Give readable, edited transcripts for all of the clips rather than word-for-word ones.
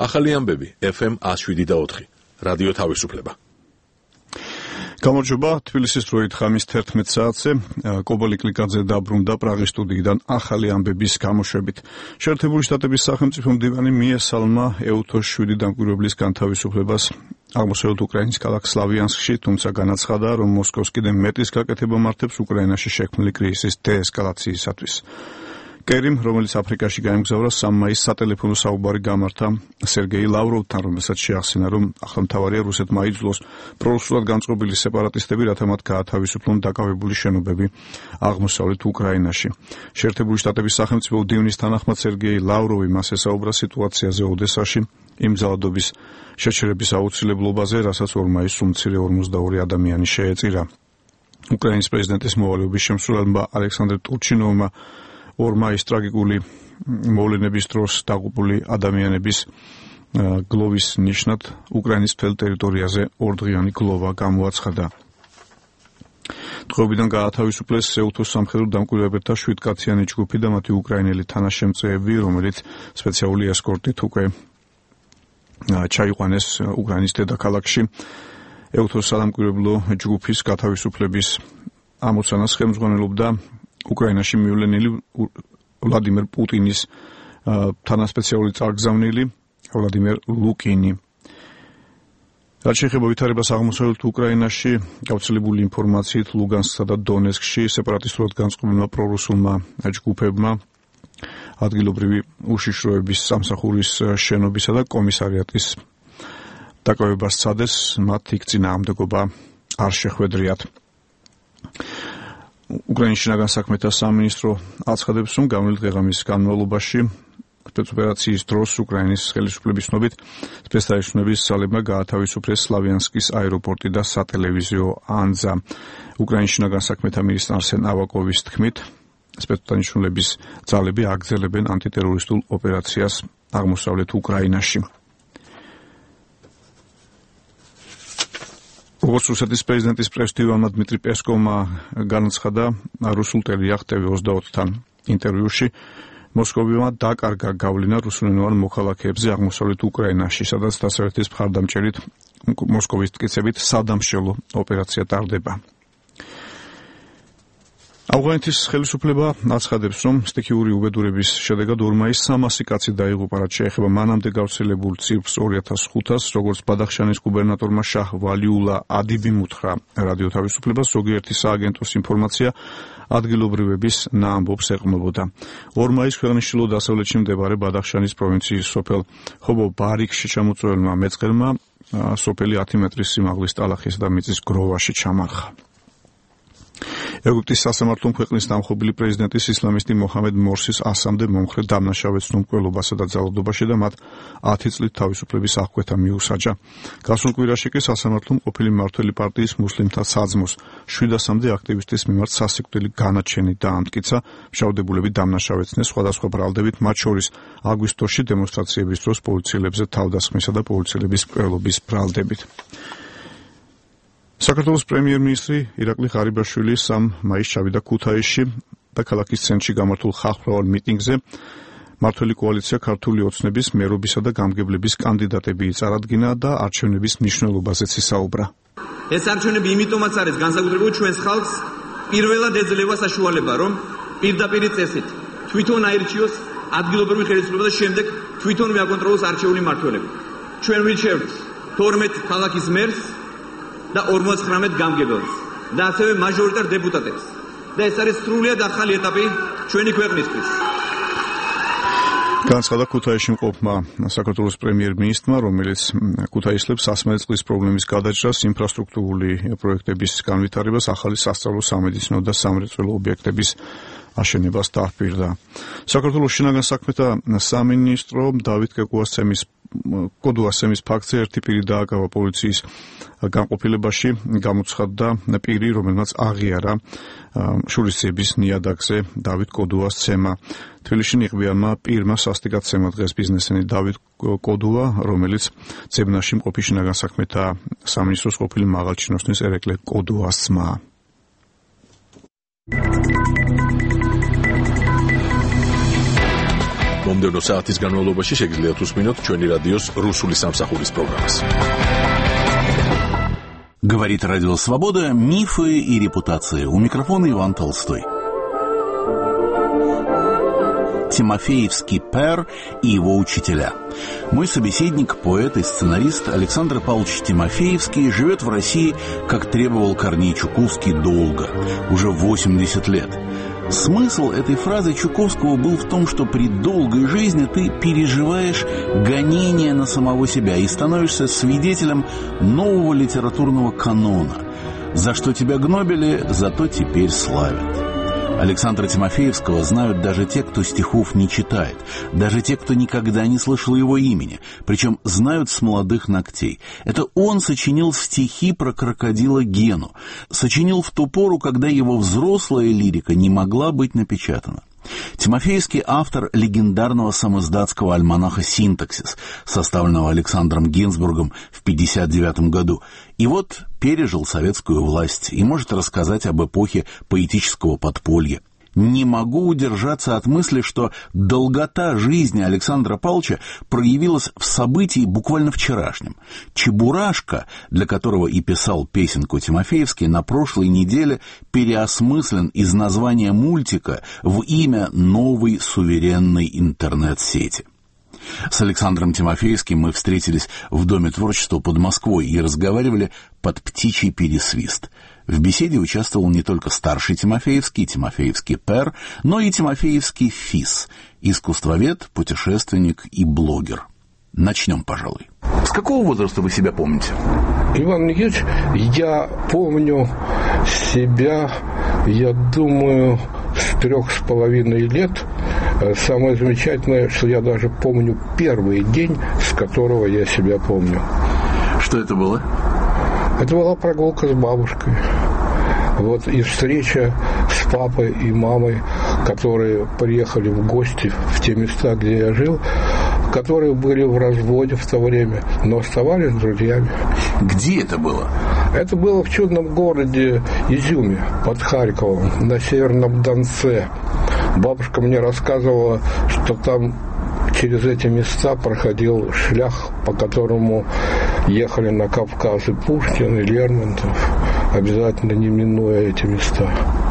ახალი ამბები FM 107.4 რადიო თავისუფლება. გამარჯობა, თბილისის დროით ხამის 11 საათზე კობალი კლიკაძე დაბრუნდა პრაღის სტუდიიდან ახალი ამბების გამოშვებით. შეერთებული შტატების სახელმწიფო მდივანი მიესალმა EUTOS 7 დამკვირვებლის განთავისუფლებას აღმოსავლეთ უკრაინის ქალაქ სლავიანსკში, თუმცა განაცხადა, რომ მოსკოვს კიდევ მეტის გაკეთება მართებს უკრაინაში შექმნილი კრიზისის დეესკალაციისათვის. კერიმ, რომელიც აფრიკაში გაემგზავრა, 3 მაისს სატელეფონო საუბარი გამართა სერგეი ლავროვთან, რომელსაც შეახსენა, რომ ახლამთავარია რუსეთმა იძლოს პრორუსულად განწყობილი სეპარატისტები, რათა მათ გაათავისუფლონ დაკავებული შენობები აღმოსავლეთ უკრაინაში. შეერთებული შტატების სახელმწიფო მდივნის თანახმად სერგეი ლავროვი მას ესაუბრა სიტუაციაზე ოდესაში, იმ ძალადობის შეჩერების აუცილებლობაზე, რასაც 2 მაისს უმცირე 52 ადამიანი შეეწირა. უკრაინის პრეზიდენტის მოვალეობის შემსრულებელმა ალექსანდრე ტურჩინოვმა 2 მაისს ტრაგიკული მოვლენების დროს დაღუპული ადამიანების გლოვის ნიშნად უკრაინის მთელ ტერიტორიაზე 2დღიანი გლოვა გამოაცხადა. დღეობიდან გაათავისუფლეს EUTOS სამხედრო დამკვირვებელთა 7 კაციანი ჯგუფი და მათი უკრაინელი თანაშემწეები, რომელიც სპეციალური ესკორტით უკვე ჩაიყვანეს უკრაინის დედაქალაქში. EUTOS სადამკვირვებლო ჯგუფის გათავისუფლების ამოცანას ხელმძღვანელობდა უკრაინაში მიულენილი ვლადიმერ პუტინის თანასპეციალური წარგზავნილი ვლადიმერ ლუკინი. რაც შეეხება ვითარებას აღმოსავლეთ უკრაინაში, გავრცელებული ინფორმაციით ლუგანსკსა და დონეცკში სეპარატისტულად განწყობილმა პრორუსულმა ჯგუფებმა ადგილობრივი უშიშროების სამსახურის შენობისა და კომისარიატის დაკავებას სცადეს, მათ იქ წინააღმდეგობა არ შეხვედრიათ. უკრაინის შინაგან საქმეთა სამინისტრო აცხადებს, რომ გამოვლენილ დღეღამის განმავლობაში სპეცოპერაციის დროს უკრაინის ხელისუფლების ცნობით სპეცდანიშნულების ძალებმა გაათავისუფლეს სლავიანსკის აეროპორტი და სატელევიზიო ანძა. უკრაინის შინაგან საქმეთა მინისტრ არსენ ავაკოვის თქმით, სპეცდანიშნულების ძალები აგრძელებენ ანტიტერორისტულ ოპერაციას აღმოსავლეთ უკრაინაში. როგორც რუსეთის პრეზიდენტის პრესდივანმა დმიტრი პესკოვმა განაცხადა რუსულ ტელევიზიას TV 24-თან ინტერვიუში, მოსკოვმა დაკარგა გავლენა რუსულენოვან მოქალაქეებზე აღმოსავლეთ უკრაინაში, სადაც დასავლეთის მხარდამჭერით მოსკოვის მტკიცებით სადამშელო ოპერაცია ტარდება. ავღანეთის ხელისუფლება აცხადებს, რომ სტიქიური უბედურების შედეგად 2 მაისს 300 კაცი დაიღუპა, რაც შეეხება მანამდე გავრცელებულ ციფრს 2500, როგორც ბადახშანის გუბერნატორმა შაჰ ვალიულა ადიბიმ უთხრა რადიო თავისუფლებას, ზოგიერთი სააგენტოს ინფორმაცია ადგილობრივების ნაამბობს ეყრდნობოდა. 2 მაისს ქვეყნის ჩრდილო დასავლეთში მდებარე ბადახშანის პროვინციის სოფელ ხობო ბარიქში ჩამოწვეულმა მეწყერმა სოფელი 10 მეტრის სიმაღლის ტალახის და მიწის გროვაში ჩამარხა. ეგვიპტის სასამართლომ ქვეყნის დამხობილი პრეზიდენტის ისლამისტი მოჰამედ მორსის ასამდე მომხრე დამნაშავეც მკვლელობასა და ძალადობაში და მათ 10 წლით თავისუფლების აღკვეთა მიუსაჯა. გასულ კვირაში კი სასამართლომ ყოფილი მმართველი პარტიის მუსლიმთა საძმოს 700-მდე აქტივისტის მიმართ სასიკვდილი განაჩენი დაამტკიცა, მშავდებულები დამნაშავეცნეს სხვადასხვა ბრალდებით, მათ შორის აგვისტოში დემონსტრაციების დროს პოლიციელებზე თავდასხმისა და პოლიციელების მკვლელობის ბრალდებით. საქართველოს პრემიერ-მინისტრი ირაკლი ღარიბაშვილი 3 მაისს ჩავიდა ქუთაისში და ქალაქის ცენტრში გამართულ ხალხმრავალ მიტინგზე მმართველი კოალიცია ქართული ოცნების მერობისა და გამგებლების კანდიდატები იწარადგინა და არჩევნების მნიშვნელობაზეც ისაუბრა. ეს არჩევნები იმიტომაც არის განსაკუთრებული ჩვენს ხალხს პირველად ეძლევა საშუალება, რომ პირდაპირ წესით თვითონ აირჩიოს ადგილობრივი ხელისუფლება და შემდეგ თვითონ მიაკონტროლოს არჩეული მმართველები. ჩვენ ვიჩევთ 12 ქალაქის მერს და 59 გამგებელს და ასევე მაჟორიტარ დეპუტატებს. და ეს არის სრულიად ახალი ეტაპი ჩვენი ქვეყნისთვის. განაცხადა ქუთაისში მყოფმა საქართველოს პრემიერ-მინისტრმა, რომელიც ქუთაისლებს სასმელი წყლის პრობლემის გადაჭრას, ინფრასტრუქტურული პროექტების განვითარებას, ახალი სასწავლო, სამედიცინო და სამრეწველო ობიექტების აშენებას დააჰპირდა. საქართველოს შინაგან საქმეთა სამინისტრო დავით კოდუასცემის ფაქტზე ერთი პირი დააკავა პოლიციის განყოფილებაში, გამოცხადდა პირი, რომელმაც აღიარა შურისძიების ნიადაგზე დავით კოდუასცემა. თბილისში ნიღბიანმა პირმა სასტიკად ცემა დღეს ბიზნესმენი დავით კოდუა, რომელიც ძებნაში მყოფი შინაგან საქმეთა სამინისტროს ყოფილი მაღალჩინოსნის ერეკლე კოდუას ძმაა. მომდევნო საათის განმავლობაში შეგიძლიათ უსმინოთ ჩვენი რადიოს რუსული სამსახურის პროგრამას. Говорит Радио Свобода. Мифы и репутации. У микрофона Иван Толстой. Тимофеевский пэр и его учителя. Мой собеседник, поэт и сценарист Александр Павлович Тимофеевский живет в России, как требовал Корней Чуковский, долго, уже 80 лет. Смысл этой фразы Чуковского был в том, что при долгой жизни ты переживаешь гонение на самого себя и становишься свидетелем нового литературного канона. За что тебя гнобили, зато теперь славят. Александра Тимофеевского знают даже те, кто стихов не читает, даже те, кто никогда не слышал его имени, причем знают с молодых ногтей. Это он сочинил стихи про крокодила Гену, сочинил в ту пору, когда его взрослая лирика не могла быть напечатана. Тимофеевский автор легендарного самиздатского альманаха «Синтаксис», составленного Александром Гинзбургом в 1959 году. И вот пережил советскую власть и может рассказать об эпохе поэтического подполья. Не могу удержаться от мысли, что долгота жизни Александра Павловича проявилась в событии буквально вчерашнем. Чебурашка, для которого и писал песенку Тимофеевский, на прошлой неделе переосмыслен из названия мультика в имя новой суверенной интернет-сети. С Александром Тимофеевским мы встретились в Доме творчества под Москвой и разговаривали под птичий пересвист. В беседе участвовал не только старший Тимофеевский пэр, но и Тимофеевский фис, искусствовед, путешественник и блогер. Начнем, пожалуй. С какого возраста вы себя помните? Иван Никитич, я помню себя, я думаю, с 3,5 лет. Самое замечательное, что я даже помню первый день, с которого я себя помню. Что это было? Это была прогулка с бабушкой. Вот, и встреча с папой и мамой, которые приехали в гости в те места, где я жил, которые были в разводе в то время, но оставались друзьями. Где это было? Это было в чудном городе Изюме, под Харьковом, на Северном Донце. Бабушка мне рассказывала, что там через эти места проходил шлях, по которому ехали на Кавказ и Пушкин, и Лермонтов, обязательно не минуя эти места.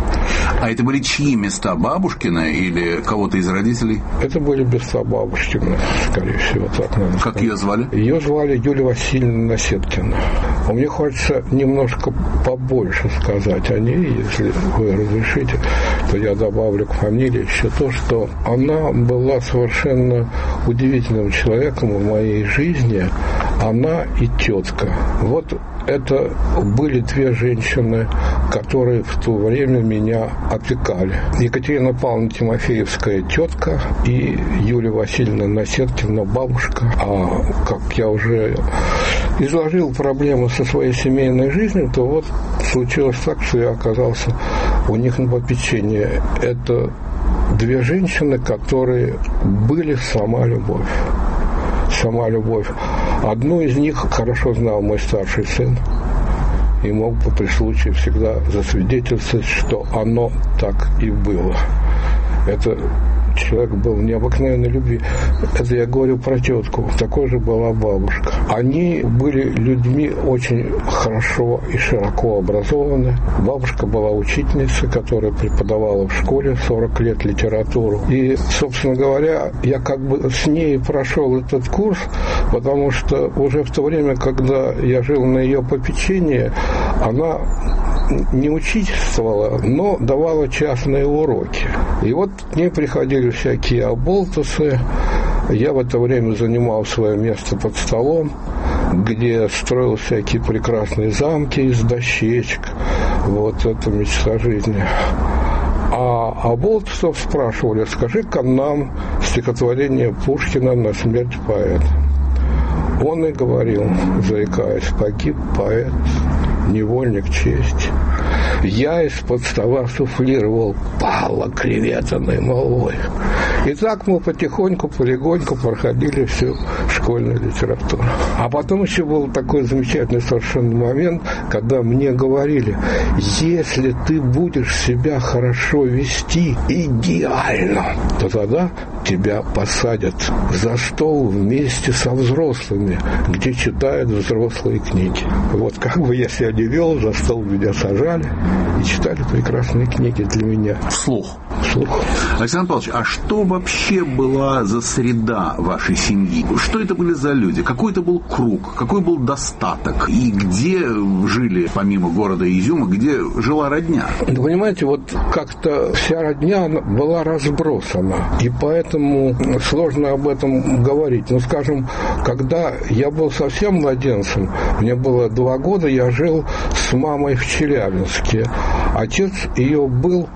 А это были чьи места? Бабушкина или кого-то из родителей? Это были места бабушкины, скорее всего, так надо сказать. Как ее звали? Ее звали Юлия Васильевна Насеткина. Мне хочется немножко побольше сказать о ней, если вы разрешите, то я добавлю к фамилии еще то, что она была совершенно удивительным человеком в моей жизни. Она и тетка. Вот это были две женщины, которые в то время меня опекали. Екатерина Павловна Тимофеевская тетка и Юлия Васильевна Насеткина бабушка. А как я уже изложил проблемы со своей семейной жизнью, то вот случилось так, что я оказался у них на попечении. Это две женщины, которые были сама любовь. Сама любовь. Одну из них хорошо знал мой старший сын и мог бы при случае всегда засвидетельствовать, что оно так и было. Это человек был необыкновенной любви. Это я говорю про тетку. Такой же была бабушка. Они были людьми очень хорошо и широко образованы. Бабушка была учительницей, которая преподавала в школе 40 лет литературу. И, собственно говоря, я как бы с ней прошел этот курс, потому что уже в то время, когда я жил на ее попечении, она не учительствовала, но давала частные уроки. И вот к ней приходили всякие оболтусы. Я в это время занимал свое место под столом, где строил всякие прекрасные замки из дощечек. Вот это мечта жизни. А оболтусов спрашивали: скажи-ка нам стихотворение Пушкина «На смерть поэта». Он и говорил, заикаясь: погиб поэт, невольник чести. я из-под стола суфлировал: «Пала креветаной молвой». И так мы потихоньку, полегоньку проходили всю школьную литературу. А потом еще был такой замечательный совершенно момент, когда мне говорили: если ты будешь себя хорошо вести, идеально, то тогда тебя посадят за стол вместе со взрослыми, где читают взрослые книги. Вот как бы я себя не вел, за стол меня сажали и читали прекрасные книги для меня. Вслух. Вслух. Александр Павлович, а что вообще была за среда вашей семьи? Что это были за люди? Какой это был круг? Какой был достаток? И где жили, помимо города Изюма, где жила родня? Вы понимаете, вот как-то вся родня была разбросана, и поэтому сложно об этом говорить. Ну, скажем, когда я был совсем младенцем, мне было 2 года, я жил с мамой в Челябинске. Отец ее был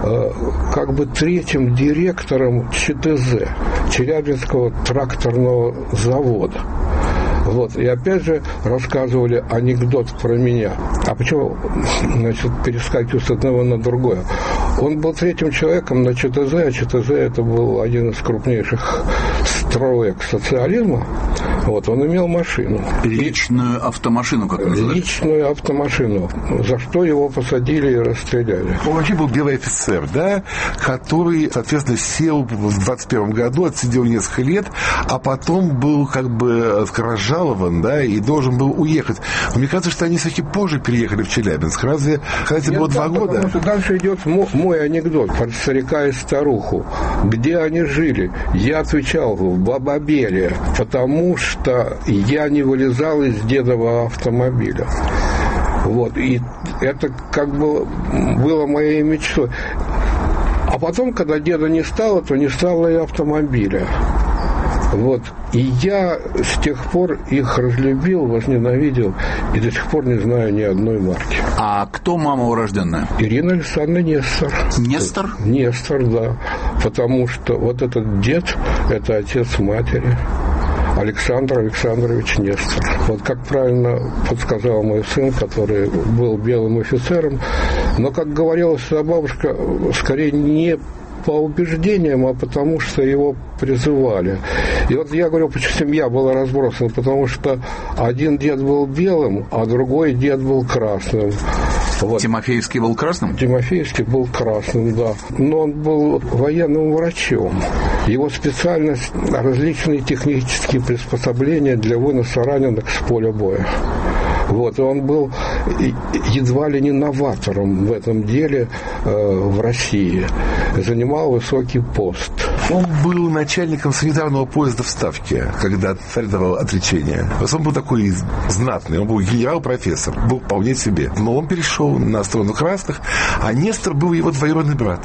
как бы 3-м директором ЧТЗ, Челябинского тракторного завода. Вот. И опять же рассказывали анекдот про меня. А почему, значит, перескакиваю с одного на другое? Он был 3-м человеком на ЧТЗ, а ЧТЗ это был один из крупнейших строек социализма. Вот, он имел машину. Личную автомашину, как называется? Личную автомашину, за что его посадили и расстреляли. Он вообще был белый офицер, да, который, соответственно, сел в 21 году, отсидел несколько лет, а потом был как бы разжалован, да, и должен был уехать. Но мне кажется, что они все-таки позже переехали в Челябинск. Разве, когда тебе было 2 года? Потому что дальше идет мой анекдот про старика и старуху. Где они жили? Я отвечал: в Бабабеле, потому что я не вылезал из дедового автомобиля. Вот. И это как бы было моей мечтой. А потом, когда деда не стало, то не стало и автомобиля. Вот. И я с тех пор их разлюбил, возненавидел, и до сих пор не знаю ни одной марки. А кто мама урожденная? Ирина Александровна Нестор. Нестор? Нестор, да. Потому что вот этот дед – это отец матери. Александр Александрович Нестор. Вот как правильно подсказал мой сын, который был белым офицером. Но, как говорила сюда бабушка, скорее не по убеждениям, а потому что его призывали. И вот я говорю, почему семья была разбросана, потому что один дед был белым, а другой дед был красным. Вот. Тимофеевский был красным? Тимофеевский был красным, да. Но он был военным врачом. Его специальность – различные технические приспособления для выноса раненых с поля боя. Вот, и он был едва ли не новатором в этом деле в России. Занимал высокий пост. Он был начальником санитарного поезда в Ставке, когда царь давал отречение. Он был такой знатный, он был генерал-профессор, был вполне себе. Но он перешел на сторону красных, а Нестор был его двоюродный брат.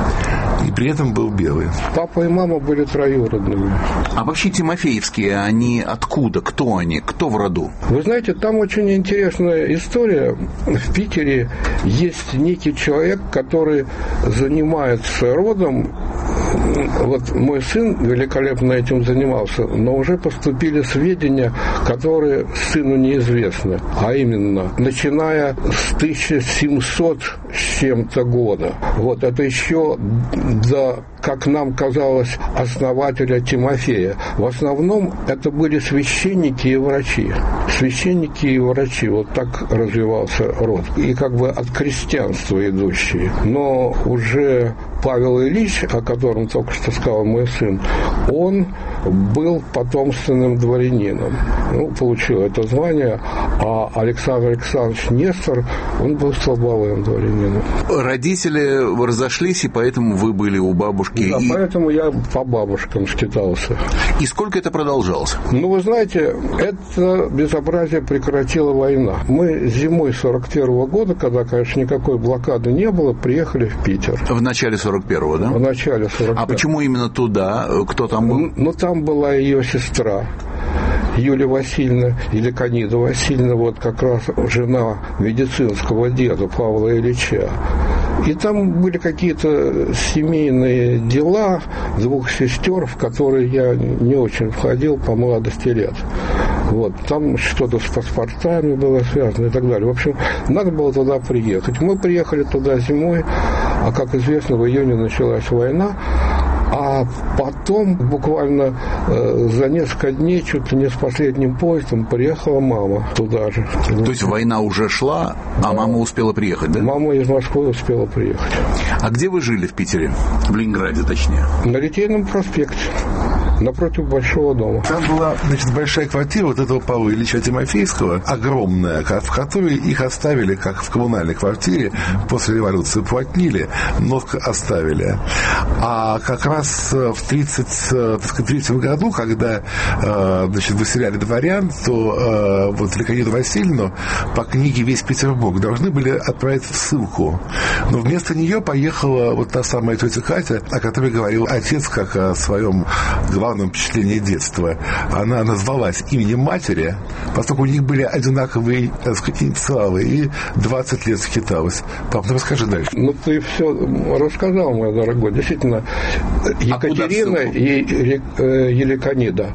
И при этом был белый. Папа и мама были троюродными. А вообще Тимофеевские, они откуда? Кто они? Кто в роду? Вы знаете, там очень интересная история. В Питере есть некий человек, который занимается родом. Вот мой сын великолепно этим занимался, но уже поступили сведения, которые сыну неизвестны. А именно, начиная с 1700 с чем-то года. Вот это еще до, как нам казалось, основателя Тимофея. В основном это были священники и врачи. Священники и врачи. Вот так развивался род. И как бы от крестьянства идущие. Но уже Павел Ильич, о котором только что сказал мой сын, он был потомственным дворянином. Ну, получил это звание. А Александр Александрович Нестор, он был столбовым дворянином. Родители разошлись, и поэтому вы были у бабушки. Да, поэтому я по бабушкам скитался. И сколько это продолжалось? Ну, вы знаете, это безобразие прекратила война. Мы зимой 41 года, когда, конечно, никакой блокады не было, приехали в Питер. В начале 41-го, да? В начале 41-го. А почему именно туда? Кто там был? Ну, там была ее сестра Юлия Васильевна или Канида Васильевна, вот как раз жена медицинского деда Павла Ильича. И там были какие-то семейные дела 2 сестер, в которые я не очень входил по молодости лет. Вот, там что-то с паспортами было связано и так далее. В общем, надо было туда приехать. Мы приехали туда зимой, а, как известно, в июне началась война. А потом, буквально за несколько дней, чуть ли не с последним поездом, приехала мама туда же. То есть война уже шла, а мама успела приехать, да? Мама из Москвы успела приехать. А где вы жили в Питере? В Ленинграде, точнее. На Литейном проспекте, напротив Большого дома. Там была, значит, большая квартира вот этого Павла Ильича Тимофеевского, огромная, в которой их оставили, как в коммунальной квартире, после революции уплотнили, но оставили. А как раз в 1933 году, когда, значит, выселяли дворян, то вот Ликониду Васильевну по книге «Весь Петербург» должны были отправить в ссылку. Но вместо нее поехала вот та самая тетя Катя, о которой говорил отец как о своем главном впечатлении детства. Она назвалась именем матери, поскольку у них были одинаковые, так сказать, инициалы, и 20 лет скиталась. Пап, ну расскажи дальше. Ну, ты все рассказал, мой дорогой. Действительно, Екатерина и Еликонида.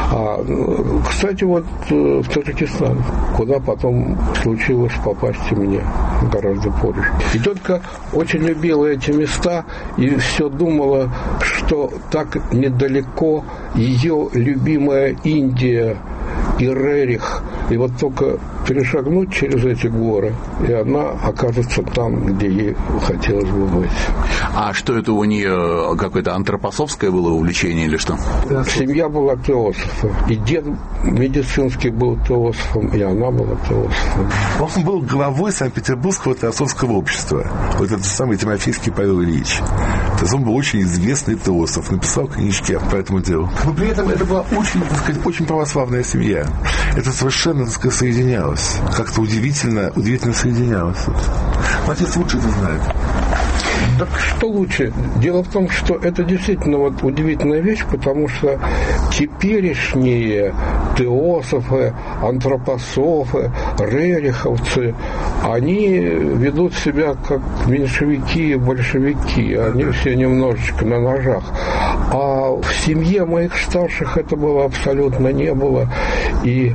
Кстати, вот в Таджикистан, куда потом случилось попасть и мне гораздо позже. И тетка очень любила эти места и все думала, что так недалеко ее любимая Индия и Рерих. И вот только перешагнуть через эти горы, и она окажется там, где ей хотелось бы быть. А что это у нее, какое-то антропософское было увлечение или что? Семья была теософом. И дед медицинский был теософом, и она была теософом. Он был главой Санкт-Петербургского теософского общества. Вот этот самый Тимофеевский Павел Ильич. То есть он был очень известный теософ, написал книжки по этому делу. Но при этом это была очень, так сказать, очень православная семья. Это совершенно, так сказать, соединялось. Как-то удивительно соединялось. Отец лучше это знает. Так что лучше? Дело в том, что это действительно вот удивительная вещь, потому что теперешние теософы, антропософы, рериховцы, они ведут себя как меньшевики и большевики. Они все немножечко на ножах. А в семье моих старших это было абсолютно не было. И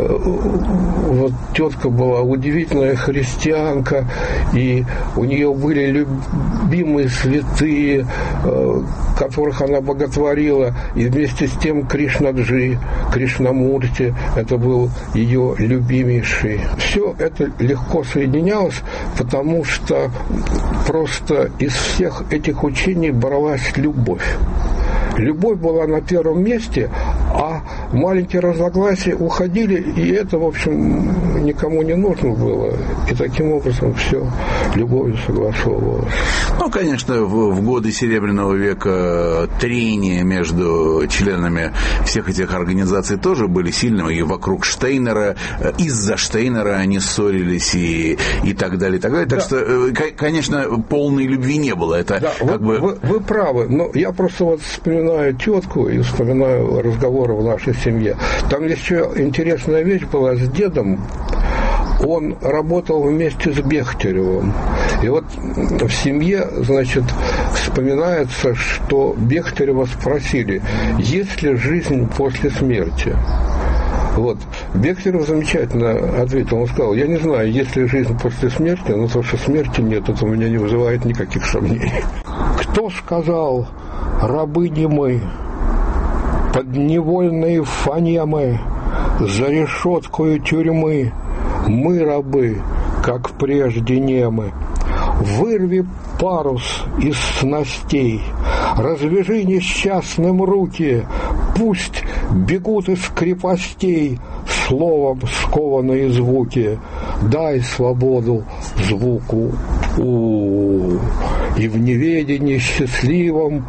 вот тетка была удивительная христианка, и у нее были любимые святые, которых она боготворила, и вместе с тем Кришнаджи, Кришнамурти, это был ее любимейший. Все это легко соединялось, потому что просто из всех этих учений бралась любовь. Любовь была на первом месте, а маленькие разногласия уходили, и это, в общем, никому не нужно было. И таким образом все любовью согласовывалось. Ну, конечно, в годы Серебряного века трения между членами всех этих организаций тоже были сильными. И вокруг Штейнера, из-за Штейнера они ссорились и так далее, и так далее. Так да. Что, конечно, полной любви не было. Это да, как вы правы, но я просто вот вспоминаю тетку и вспоминаю разговоры в нашей семье. Там еще интересная вещь была с дедом. Он работал вместе с Бехтеревым. И вот в семье, значит, вспоминается, что Бехтерева спросили, есть ли жизнь после смерти. Вот. Бехтерев замечательно ответил. Он сказал, я не знаю, есть ли жизнь после смерти, но то, что смерти нет, это у меня не вызывает никаких сомнений. Кто сказал, рабыни мы, подневольные фонемы, за решеткою тюрьмы, мы рабы, как прежде немы. Вырви парус из снастей, развяжи несчастным руки, пусть бегут из крепостей словом скованные звуки, дай свободу звуку «у». И в неведении счастливом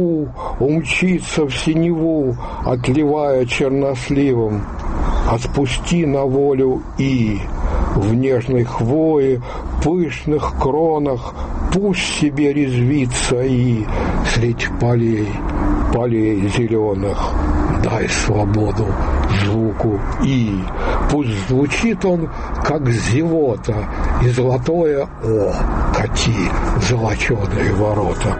умчится в синеву, отливая черносливом. Отпусти на волю и в нежной хвое, пышных кронах, пусть себе резвится и средь полей зеленых. Дай свободу звуку и. Пусть звучит он, как зевота, и золотое «О» кати золоченые ворота.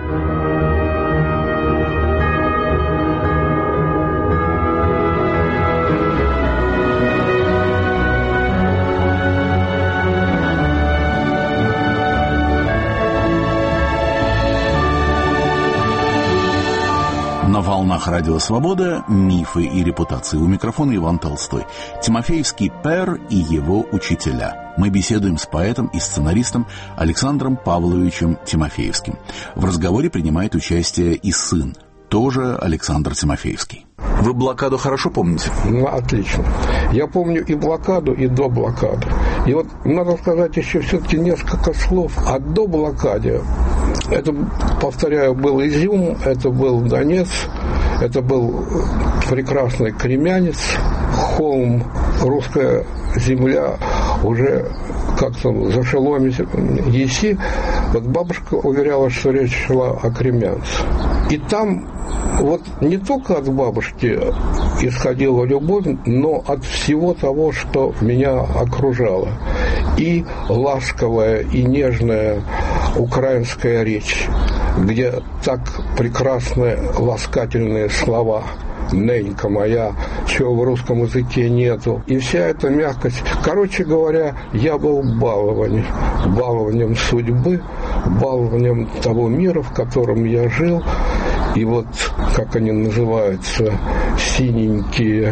волнах Радио Свобода «Мифы и репутации». У микрофона Иван Толстой. Тимофеевский Пер и его учителя. Мы беседуем с поэтом и сценаристом Александром Павловичем Тимофеевским. В разговоре принимает участие и сын, тоже Александр Тимофеевский. Вы блокаду хорошо помните? Ну, отлично. Я помню и блокаду, и до блокады. И вот надо сказать еще все-таки несколько слов о до блокаде. Это, повторяю, был Изюм, это был Донец, это был прекрасный Кремянец, холм, русская земля уже как-то за шеломе еси. Вот бабушка уверяла, что речь шла о Кремянце. И там вот не только от бабушки исходила любовь, но от всего того, что меня окружало. И ласковая, и нежная украинская речь, где так прекрасные ласкательные слова. Ненька моя, чего в русском языке нету. И вся эта мягкость. Короче говоря, я был балованием судьбы, балованием того мира, в котором я жил. И вот, как они называются, синенькие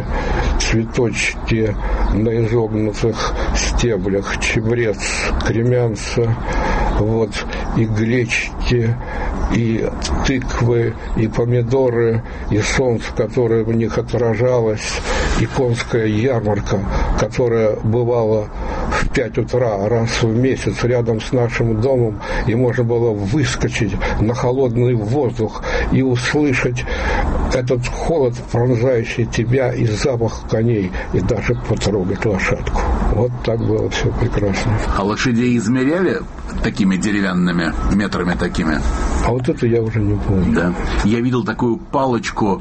цветочки на изогнутых стеблях, чебрец, кремянца, вот, и гречки, и тыквы, и помидоры, и солнце, которое в них отражалось, и конская ярмарка, которая бывала в 5 утра раз в месяц рядом с нашим домом, и можно было выскочить на холодный воздух и услышать этот холод, пронзающий тебя, и запах коней, и даже потрогать лошадку. Вот так было все прекрасно. А лошадей измеряли такими деревянными метрами такими? А вот это я уже не помню. Да. Я видел такую палочку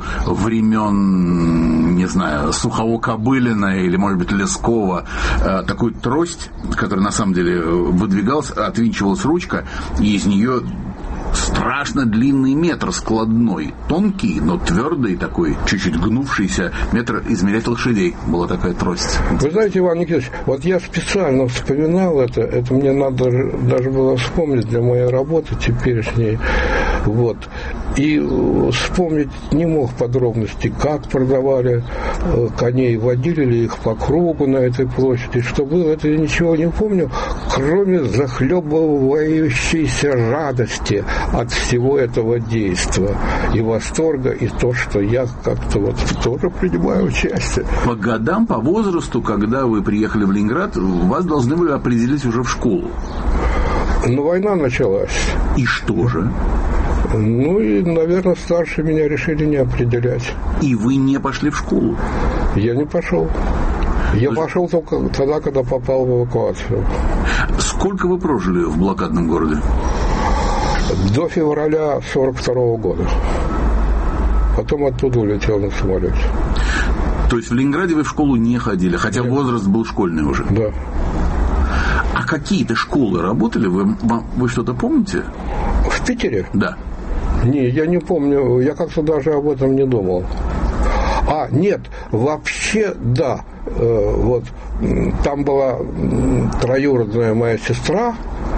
времен, не знаю, Сухово-Кобылина или, может быть, Лескова, такую трость, которая на самом деле выдвигалась, отвинчивалась ручка, и из нее страшно длинный метр складной, тонкий, но твердый такой, чуть-чуть гнувшийся метр измерять лошадей. Была такая трость. Вы знаете, Иван Никитич, вот я специально вспоминал это мне надо даже было вспомнить для моей работы теперешней, вот, и вспомнить не мог подробностей, как продавали коней, водили ли их по кругу на этой площади, что было, это я ничего не помню, кроме захлебывающейся радости от всего этого действия и восторга, и то, что я как-то вот тоже принимаю участие. По годам, по возрасту, когда вы приехали в Ленинград, вас должны были определить уже в школу. Но война началась. И что же? Ну и, наверное, старшие меня решили не определять. И вы не пошли в школу? Я не пошел. Я пошел только тогда, когда попал в эвакуацию. Сколько вы прожили в блокадном городе? До февраля 1942 года. Потом оттуда улетел на самолете. То есть в Ленинграде вы в школу не ходили, хотя Нет. возраст был школьный уже? Да. А какие-то школы работали? Вы что-то помните? В Питере? Да. Не, я не помню. Я как-то даже об этом не думал. Нет, вообще, да. Вот там была троюродная моя сестра.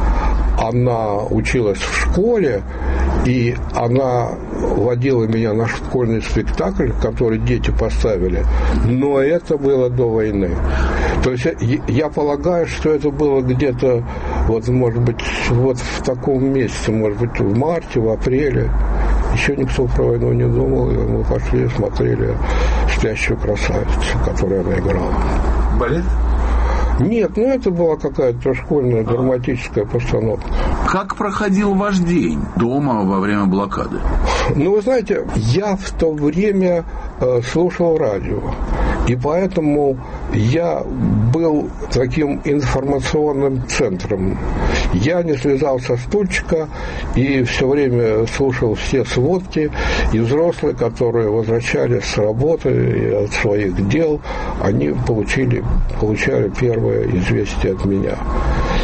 Она училась в школе, и она водила меня на школьный спектакль, который дети поставили. Но это было до войны. То есть я полагаю, что это было где-то, вот, может быть, вот в таком месте, может быть, в марте, в апреле. Еще никто про войну не думал, и мы пошли, смотрели «Спящую красавицу», которую она играла. Балет? Нет, это была какая-то школьная драматическая постановка. Как проходил ваш день дома во время блокады? Вы знаете, я в то время слушал радио, и поэтому я был таким информационным центром. Я не слезал со стульчика и все время слушал все сводки, и взрослые, которые возвращались с работы и от своих дел, они получали первое известие от меня.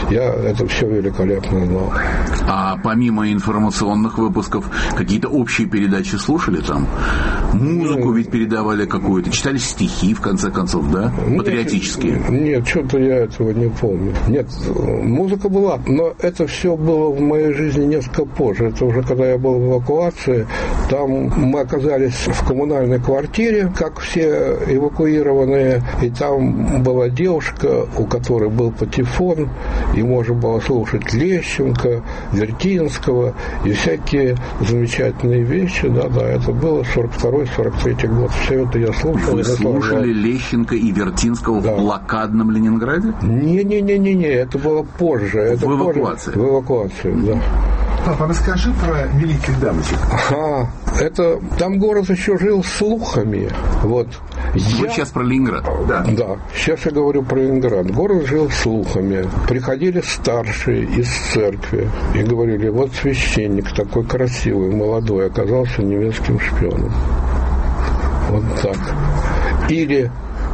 Я это все великолепно знал. А помимо информационных выпусков, какие-то общие передачи слушали там? Музыку ведь передавали какую-то, читали стихи, в конце концов, да? Патриотические? Нет, что-то я этого не помню. Нет, музыка была, но это все было в моей жизни несколько позже. Это уже когда я был в эвакуации, там мы оказались в коммунальной квартире, как все эвакуированные, и там была девушка, у которой был патефон, и можно было слушать Лещенко, Вертинского и всякие замечательные вещи. Да, это было 42-43 год. Все это я слушал. Вы слушали Лещенко и Вертинского в блокадном Ленинграде? Не, это было позже. Это в эвакуации? В эвакуации, да. Папа, расскажи про великих дамочек. Это там город еще жил слухами. Вот. Вы сейчас про Ленинград? Да. Сейчас я говорю про Ленинград. Город жил слухами. Приходили старшие из церкви и говорили: вот священник такой красивый, молодой, оказался немецким шпионом. Вот так. Или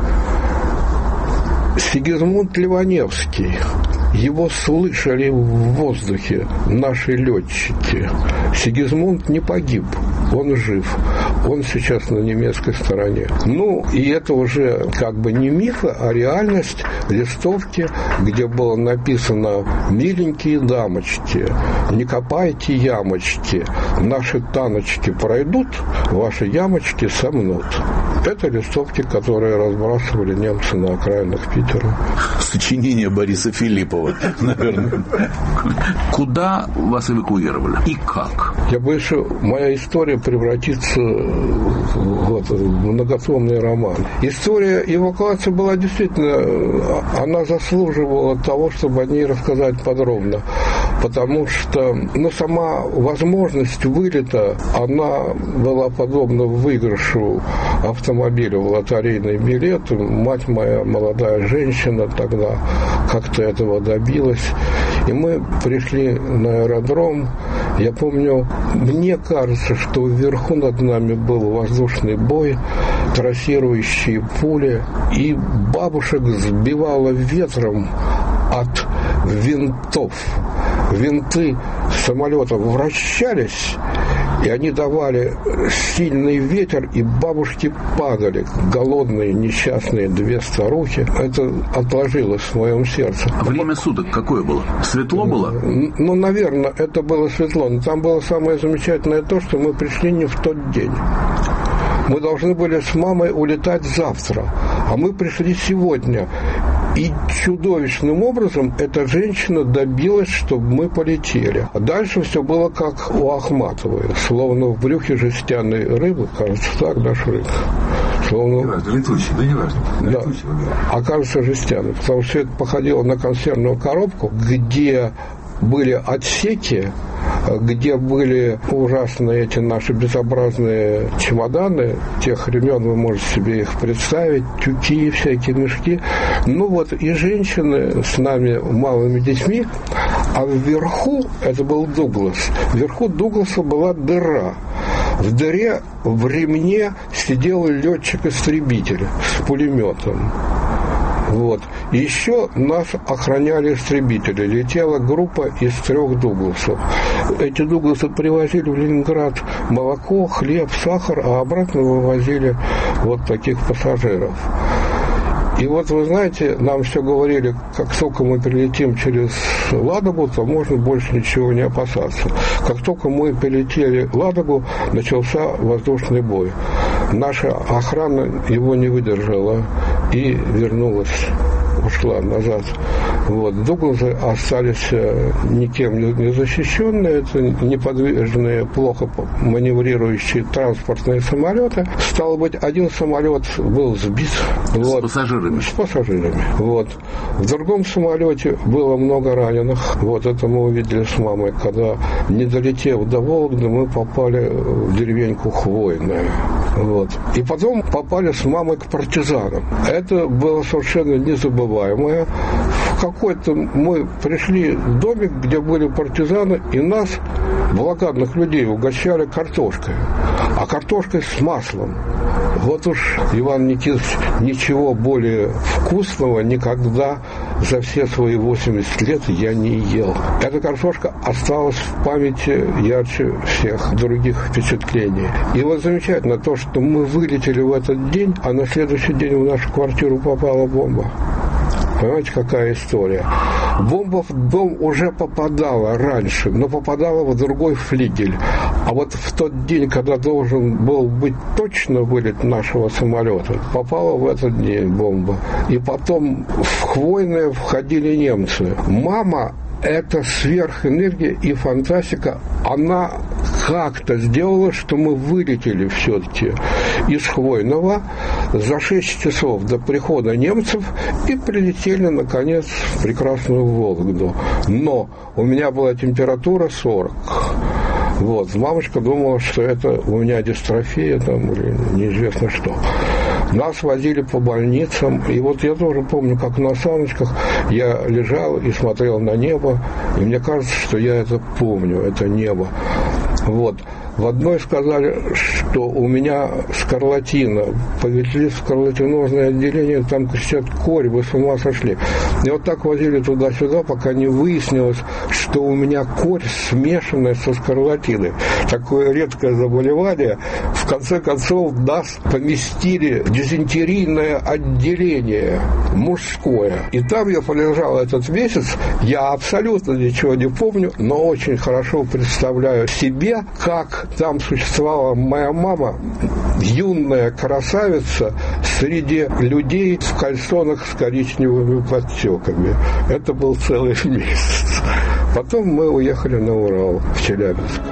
Сигизмунд Ливаневский. Его слышали в воздухе наши летчики. Сигизмунд не погиб, он жив. Он сейчас на немецкой стороне. И это уже как бы не мифы, а реальность. Листовки, где было написано: миленькие дамочки, не копайте ямочки, наши таночки пройдут, ваши ямочки сомнут. Это листовки, которые разбрасывали немцы на окраинах Питера. Сочинение Бориса Филиппова, наверное. Куда вас эвакуировали и как? Я боюсь, что моя история превратится в многотомный роман. История эвакуации была действительно, она заслуживала того, чтобы о ней рассказать подробно. Потому что сама возможность вылета, она была подобна выигрышу автомобиля в лотерейный билет. Мать моя, молодая женщина, тогда как-то этого добилась. И мы пришли на аэродром. Я помню, мне кажется, что вверху над нами был воздушный бой, трассирующие пули, и бабушек сбивало ветром от винтов. Винты самолета вращались, и они давали сильный ветер, и бабушки падали, голодные, несчастные, две старухи. Это отложилось в моем сердце. А время суток какое было? Светло было? Наверное, это было светло. Но там было самое замечательное то, что мы пришли не в тот день. Мы должны были с мамой улетать завтра, а мы пришли сегодня. И чудовищным образом эта женщина добилась, чтобы мы полетели. А дальше все было как у Ахматовой. Словно в брюхе жестяной рыбы, кажется, так, да, Шурик? Словно... Летучий, не важно. Да, окажется жестяной. Потому что это походило на консервную коробку, где были отсеки, где были ужасные эти наши безобразные чемоданы, тех времен вы можете себе их представить, тюки, всякие мешки. И женщины с нами, малыми детьми, а вверху, это был Дуглас, вверху Дугласа была дыра. В дыре в ремне сидел летчик-истребитель с пулеметом. Еще нас охраняли истребители. Летела группа из 3 Дугласов. Эти Дугласы привозили в Ленинград молоко, хлеб, сахар, а обратно вывозили таких пассажиров. И вы знаете, нам все говорили, как только мы прилетим через Ладогу, то можно больше ничего не опасаться. Как только мы прилетели в Ладогу, начался воздушный бой. Наша охрана его не выдержала и вернулась, ушла назад. Дугласы остались никем не защищенные, это неподвижные, плохо маневрирующие транспортные самолеты. Стало быть, один самолет был сбит. С пассажирами? С пассажирами. В другом самолете было много раненых. Это мы увидели с мамой, когда, не долетев до Вологды, мы попали в деревеньку Хвойная. И потом попали с мамой к партизанам. Это было совершенно незабываемое. В в какой-то мы пришли в домик, где были партизаны, и нас, блокадных людей, угощали картошкой. А картошкой с маслом. Вот уж, Иван Никитич, ничего более вкусного никогда за все свои 80 лет я не ел. Эта картошка осталась в памяти ярче всех других впечатлений. И вот замечательно то, что мы вылетели в этот день, а на следующий день в нашу квартиру попала бомба. Понимаете, какая история? Бомба в дом уже попадала раньше, но попадала в другой флигель. А вот в тот день, когда должен был быть точно вылет нашего самолета, попала в этот день бомба. И потом в Хвойное входили немцы. Мама, это сверхэнергия и фантастика, она как-то сделала, что мы вылетели все-таки из Хвойного за 6 часов до прихода немцев и прилетели, наконец, в прекрасную Вологду. Но у меня была температура 40. Вот. Мамочка думала, что это у меня дистрофия там, или неизвестно что. Нас возили по больницам, и вот я тоже помню, как на саночках я лежал и смотрел на небо, и мне кажется, что я это помню, это небо. Вот. В одной сказали, что у меня скарлатина. Повезли в скарлатинозное отделение, там кричат: корь, вы с ума сошли. И вот так возили туда-сюда, пока не выяснилось, что у меня корь смешанная со скарлатиной. Такое редкое заболевание. В конце концов нас поместили в дизентерийное отделение мужское. И там я полежал этот месяц. Я абсолютно ничего не помню, но очень хорошо представляю себе, как там существовала моя мама, юная красавица, среди людей в кальсонах с коричневыми подтеками. Это был целый месяц. Потом мы уехали на Урал, в Челябинск.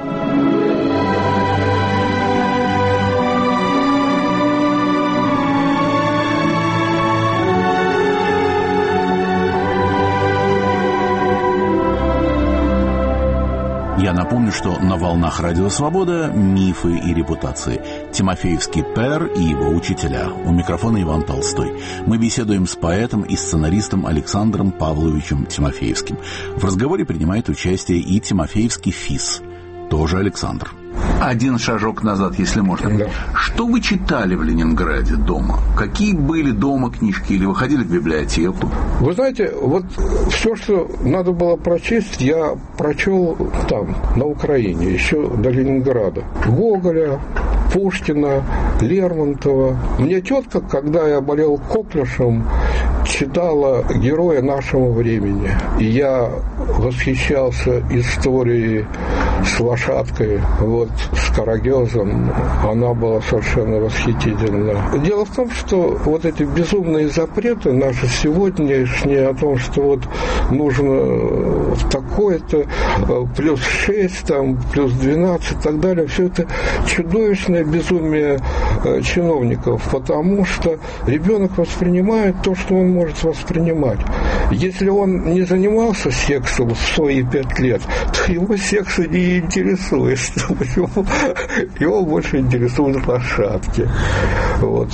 Я напомню, что на волнах Радио Свобода «Мифы и репутации». Тимофеевский Пер и его учителя. У микрофона Иван Толстой. Мы беседуем с поэтом и сценаристом Александром Павловичем Тимофеевским. В разговоре принимает участие и Тимофеевский ФИС. Тоже Александр. Один шажок назад, если можно. Да. Что вы читали в Ленинграде дома? Какие были дома книжки? Или вы ходили в библиотеку? Вы знаете, вот все, что надо было прочесть, я прочел там, на Украине, еще до Ленинграда. Гоголя, Пушкина, Лермонтова. Мне тетка, когда я болел коклюшем, читала «Героя нашего времени». И я восхищался историей с лошадкой, вот, с Карагёзом. Она была совершенно восхитительна. Дело в том, что вот эти безумные запреты наши сегодняшние о том, что вот нужно такое-то, плюс 6, там, плюс 12 и так далее, все это чудовищное безумие чиновников, потому что ребенок воспринимает то, что он может воспринимать. Если он не занимался сексом в свои 5 лет, то его секс не интересует. Его больше интересуют лошадки. Вот.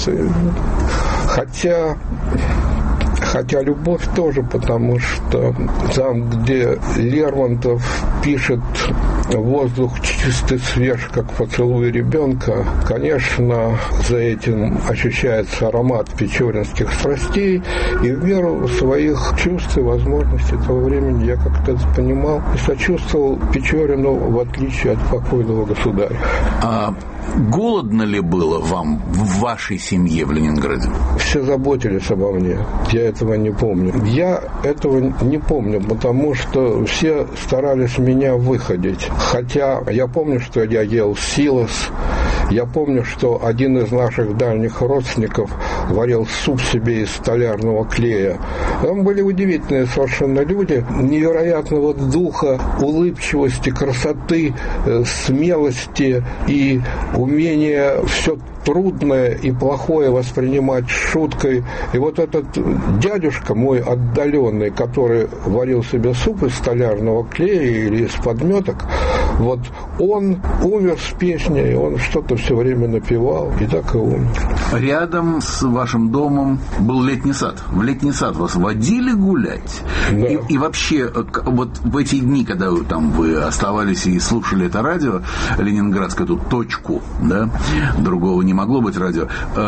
Хотя любовь тоже, потому что там, где Лермонтов пишет «воздух чистый, свеж, как поцелуй ребенка», конечно, за этим ощущается аромат печоринских страстей, и в меру своих чувств и возможностей того времени я как-то это понимал и сочувствовал Печорину, в отличие от покойного государя. А голодно ли было вам в вашей семье в Ленинграде? Все заботились обо мне. Я этого не помню. Я этого не помню, потому что все старались меня выходить. Хотя я помню, что я ел силос. Я помню, что один из наших дальних родственников варил суп себе из столярного клея. Там были удивительные совершенно люди, невероятного духа, улыбчивости, красоты, смелости и умения все трудное и плохое воспринимать шуткой. И вот этот дядюшка мой отдаленный, который варил себе суп из столярного клея или из подметок, Вот он умер с песней, он что-то все время напевал, и так и умер. Рядом с вашим домом был летний сад. В летний сад вас водили гулять? Да. И вообще, вот в эти дни, когда вы оставались и слушали это радио, ленинградскую эту точку, да, другого не могло быть радио,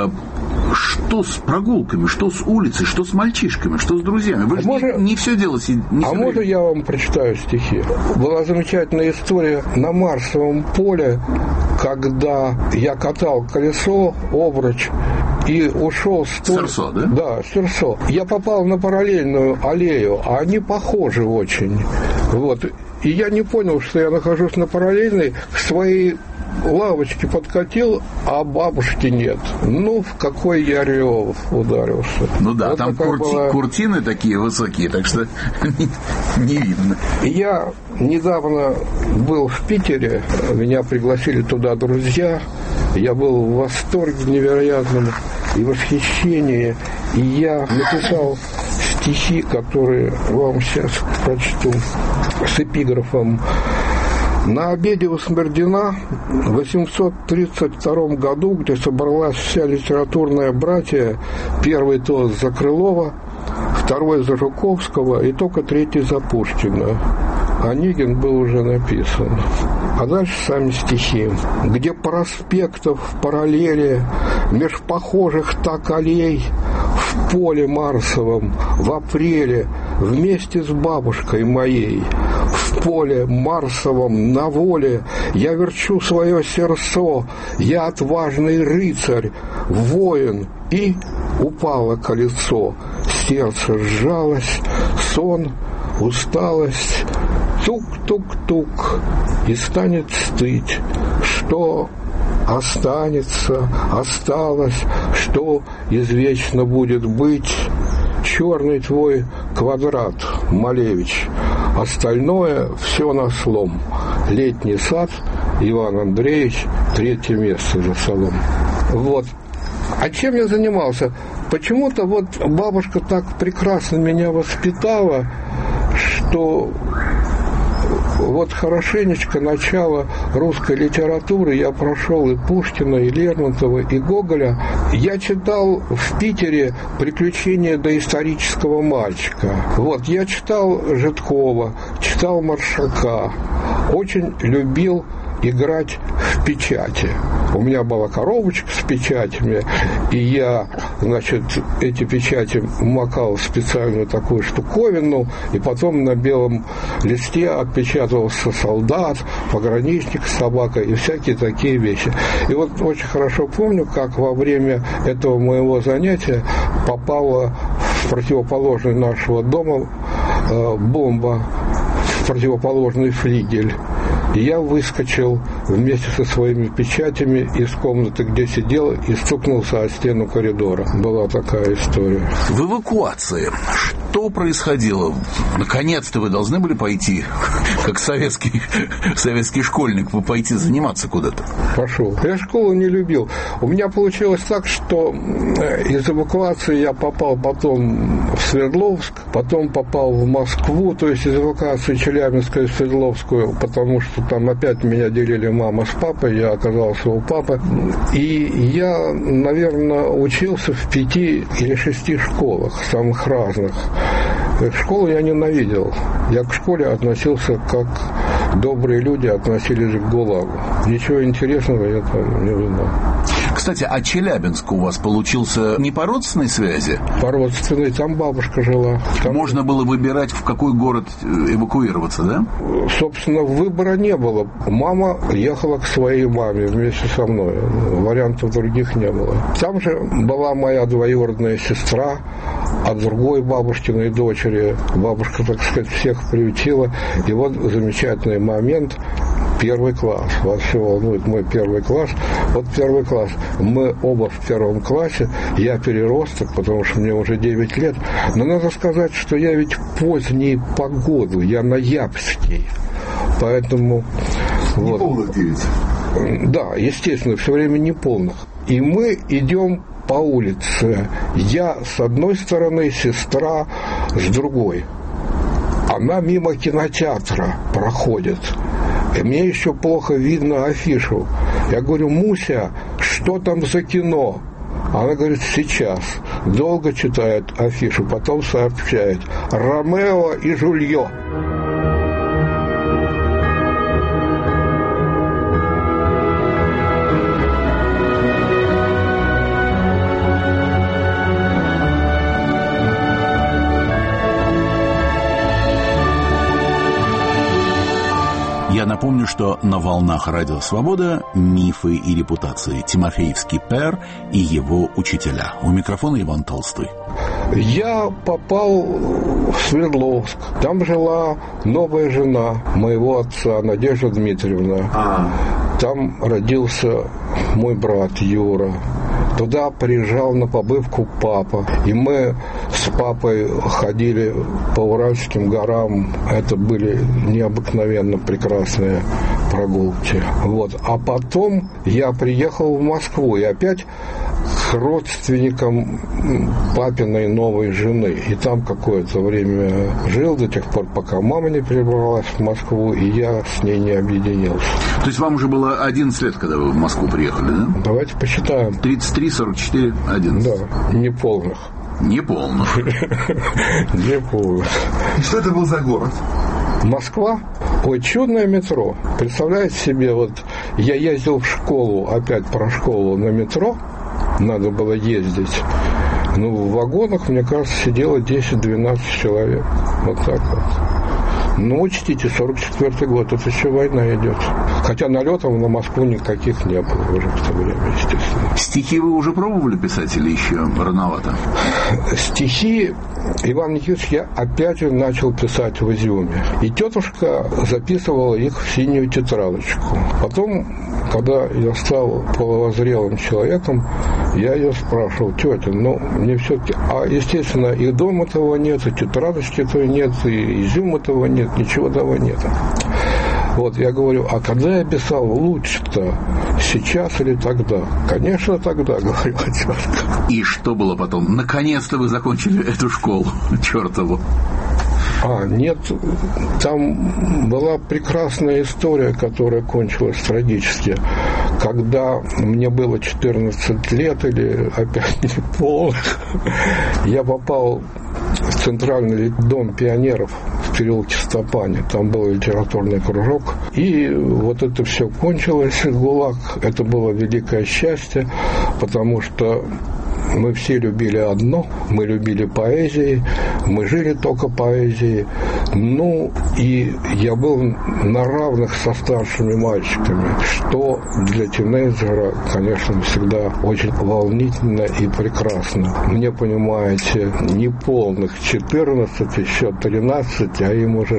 что с прогулками, что с улицей, что с мальчишками, что с друзьями? Вы же не все делаете. Можно я вам прочитаю стихи? Была замечательная история на Марсовом поле, когда я катал колесо, обруч, и ушел с Серсо, да? Да, Серсо. Я попал на параллельную аллею, а они похожи очень. Вот. И я не понял, что я нахожусь на параллельной, к своей лавочке подкатил, а бабушки нет. Ну, в какой я рев ударился. Ну да, вот там куртины такие высокие, так что не видно. Я недавно был в Питере, меня пригласили туда друзья. Я был в восторге невероятном и восхищении. И я написал стихи, которые вам сейчас прочту с эпиграфом. На обеде у Смердина в 832 году, где собралась вся литературная братья, первый тост за Крылова, второй за Жуковского и только третий за Пушкина. Онегин был уже написан. А дальше сами стихи. Где проспектов в параллели, меж похожих так аллей, в поле Марсовом в апреле вместе с бабушкой моей, в поле Марсовом на воле я верчу свое сердцо, я отважный рыцарь, воин, и упало колесо, сердце сжалось, сон, усталость, тук-тук-тук, и станет стыть, что останется, осталось, что извечно будет быть. Черный твой квадрат, Малевич, остальное все на слом. Летний сад, Иван Андреевич, 3 место за столом. Вот. А чем я занимался? Почему-то вот бабушка так прекрасно меня воспитала, что вот хорошенечко начало русской литературы я прошел и Пушкина, и Лермонтова, и Гоголя. Я читал в Питере «Приключения доисторического мальчика». Вот, я читал Житкова, читал Маршака. Очень любил играть в печати. У меня была коробочка с печатями, и я, значит, эти печати макал в специальную такую штуковину, и потом на белом листе отпечатывался солдат, пограничник с собакой и всякие такие вещи. И вот очень хорошо помню, как во время этого моего занятия попала в противоположный нашего дома бомба, в противоположный флигель. И я выскочил вместе со своими печатями из комнаты, где сидел, и стукнулся о стену коридора. Была такая история. В эвакуации что происходило? Наконец-то вы должны были пойти, как советский школьник, вы пойти заниматься куда-то. Пошел. Я школу не любил. У меня получилось так, что из эвакуации я попал потом в Свердловск, потом попал в Москву, то есть из эвакуации Челябинской в Свердловскую, потому что там опять меня делили мама с папой, я оказался у папы. И я, наверное, учился в 5 или 6 школах, самых разных. Школу я ненавидел. Я к школе относился, как добрые люди относились к ГУЛАГу. Ничего интересного я там не узнал. Кстати, а Челябинск у вас получился не по родственной связи? По родственной, там бабушка жила. Там... Можно было выбирать, в какой город эвакуироваться, да? Собственно, выбора не было. Мама ехала к своей маме вместе со мной. Вариантов других не было. Там же была моя двоюродная сестра от другой бабушкиной дочери. Бабушка, так сказать, всех приютила. И вот замечательный момент. 1 класс. Вас все волнует мой 1 класс. Вот 1 класс. Мы оба в 1 классе. Я переросток, потому что мне уже 9 лет. Но надо сказать, что я ведь поздний по году. Я ноябрьский. Поэтому... Вот. Неполных 9. Да, естественно, все время неполных. И мы идем по улице. Я с одной стороны, сестра с другой. Она мимо кинотеатра проходит. И мне еще плохо видно афишу. Я говорю: Муся, что там за кино? Она говорит: сейчас. Долго читает афишу, потом сообщает: Ромео и Жульё. Я напомню, что на волнах Радио Свобода «Мифы и репутации». Тимофеевский Пер и его учителя. У микрофона Иван Толстой. Я попал в Свердловск. Там жила новая жена моего отца, Надежда Дмитриевна. Там родился мой брат Юра. Туда приезжал на побывку папа. И мы с папой ходили по Уральским горам. Это были необыкновенно прекрасные прогулки. Вот. А потом я приехал в Москву. И опять к родственникам папиной новой жены. И там какое-то время жил до тех пор, пока мама не перебралась в Москву, и я с ней не объединился. То есть вам уже было 11 лет, когда вы в Москву приехали, да? Давайте посчитаем. 33, 44, 11. Да, неполных. Неполных. Неполных. И что это был за город? Москва? Ой, чудное метро. Представляете себе, вот я ездил в школу, опять про школу, на метро. Надо было ездить. Ну, в вагонах, мне кажется, сидело 10-12 человек. Вот так вот. Ну, учтите, 44-й год, тут еще война идет. Хотя налетов на Москву никаких не было уже в то время, естественно. Стихи вы уже пробовали писать или еще рановато? Стихи, Иван Никитич, я опять же начал писать в изюме. И тетушка записывала их в синюю тетрадочку. Потом, когда я стал половозрелым человеком, я ее спрашивал: тетя, ну, мне все-таки... А, естественно, и дома того нет, и тетрадочки этого нет, и изюма того нет, ничего того нет. Вот, я говорю: а когда я писал лучше-то, сейчас или тогда? Конечно, тогда, говорила тетка. И что было потом? Наконец-то вы закончили эту школу, чертову. Нет, там была прекрасная история, которая кончилась трагически. Когда мне было 14 лет, или опять не полных, я попал в Центральный дом пионеров в переулке Стопани. Там был литературный кружок. И вот это все кончилось, ГУЛАГ. Это было великое счастье, потому что мы все любили одно, мы любили поэзии, мы жили только поэзией. Ну, и я был на равных со старшими мальчиками, что для тинейджера, конечно, всегда очень волнительно и прекрасно. Мне, понимаете, не полных 14, еще 13, а им уже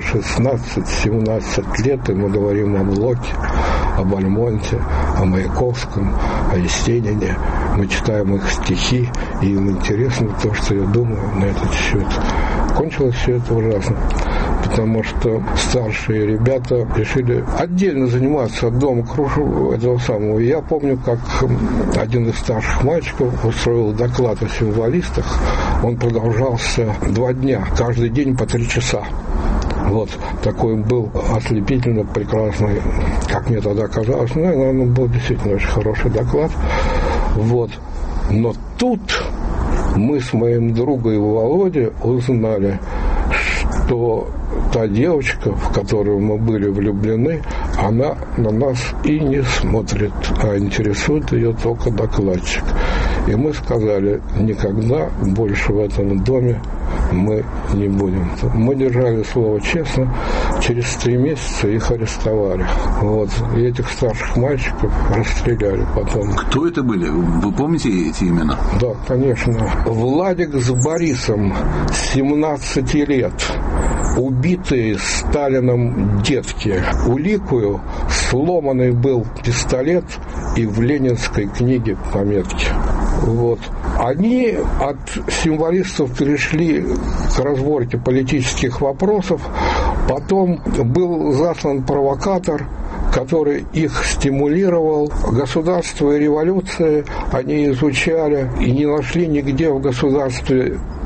16-17 лет, и мы говорим о Блоке, об Альмонте, о Маяковском, о Есенине. Мы читаем их стихи, и им интересно то, что я думаю на этот счет. Кончилось все это ужасно, потому что старшие ребята решили отдельно заниматься от дома кружка этого самого. И я помню, как один из старших мальчиков устроил доклад о символистах. Он продолжался 2 дня, каждый день по 3 часа. Вот, такой был ослепительно прекрасный, как мне тогда казалось. Ну, наверное, был действительно очень хороший доклад. Вот. Но тут мы с моим другом Володей узнали, что та девочка, в которую мы были влюблены, она на нас и не смотрит, а интересует ее только докладчик. И мы сказали: никогда больше в этом доме мы не будем. Мы держали слово честно. Через 3 месяца их арестовали. Вот. И этих старших мальчиков расстреляли потом. Кто это были? Вы помните эти имена? Да, конечно. Владик с Борисом, 17 лет. Убитые Сталином детки. Уликую сломанный был пистолет и в ленинской книге пометки. Вот. Они от символистов перешли к разборке политических вопросов. Потом был заслан провокатор, который их стимулировал. Государство и революция они изучали и не нашли нигде в государстве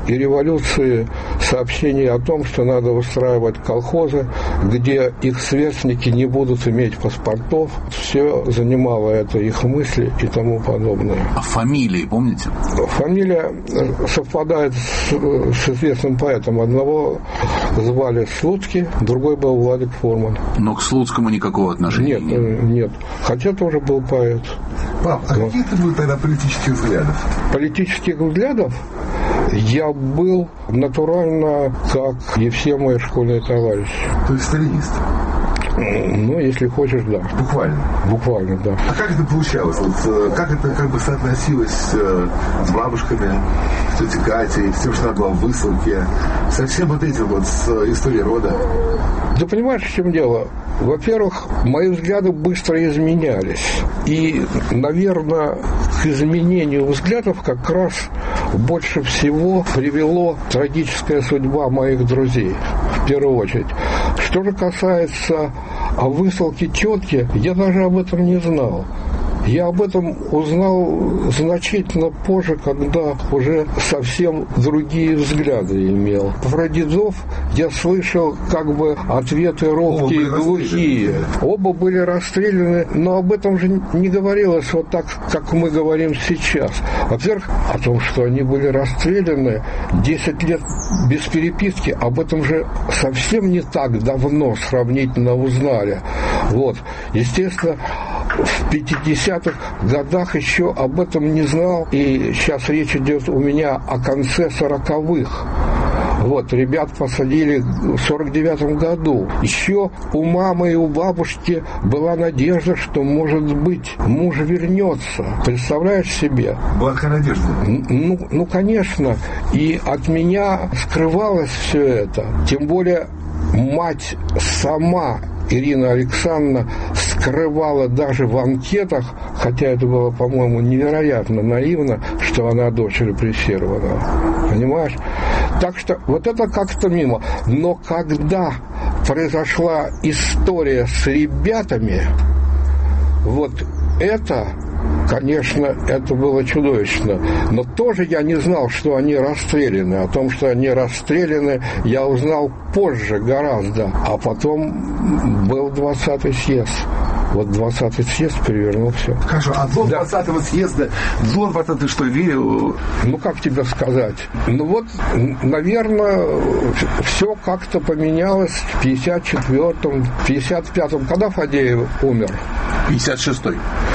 и революции сообщений о том, что надо устраивать колхозы, где их сверстники не будут иметь паспортов. Все занимало это их мысли и тому подобное. А фамилии помните? Фамилия совпадает с известным поэтом. Одного звали Слуцкий, другой был Владик Фурман. Но к Слуцкому никакого отношения нет? Нет. Хотя тоже был поэт. Пап, а какие ты был тогда политических взглядов? Политических взглядов я был натурально, как и все мои школьные товарищи. То есть сталинист? Ну, если хочешь, да. Буквально? Буквально, да. А как это получалось? Вот, как это как бы соотносилось с бабушками, с тетей Катей, с тем, что она была в высылке, со всем вот этим вот, с историей рода? Да понимаешь, в чем дело? Во-первых, мои взгляды быстро изменялись. И, наверное, к изменению взглядов как раз больше всего привело трагическая судьба моих друзей, в первую очередь. Что же касается высылки тетки, я даже об этом не знал. Я об этом узнал значительно позже, когда уже совсем другие взгляды имел. Про дедов я слышал как бы ответы робкие и глухие. Оба были расстреляны, но об этом же не говорилось вот так, как мы говорим сейчас. Во-первых, о том, что они были расстреляны 10 лет без переписки, об этом же совсем не так давно сравнительно узнали. Вот. Естественно, в 50-х годах еще об этом не знал, и сейчас речь идет у меня о конце 40-х. Вот, ребят посадили в 49-м году. Еще у мамы и у бабушки была надежда, что, может быть, муж вернется. Представляешь себе? Была такая надежда? Ну, конечно. И от меня скрывалось все это. Тем более мать сама, Ирина Александровна, скрывала даже в анкетах, хотя это было, по-моему, невероятно наивно, что она дочь репрессированного. Понимаешь? Так что вот это как-то мимо. Но когда произошла история с ребятами, вот это, конечно, это было чудовищно. Но тоже я не знал, что они расстреляны. О том, что они расстреляны, я узнал позже гораздо. А потом был 20-й съезд. Вот 20-й съезд перевернул все. Хорошо, а до 20-го съезда, до 20-й что, верил? Ну, как тебе сказать? Ну, вот, наверное, все как-то поменялось в 54-м, 55-м. Когда Фадеев умер? 56-й.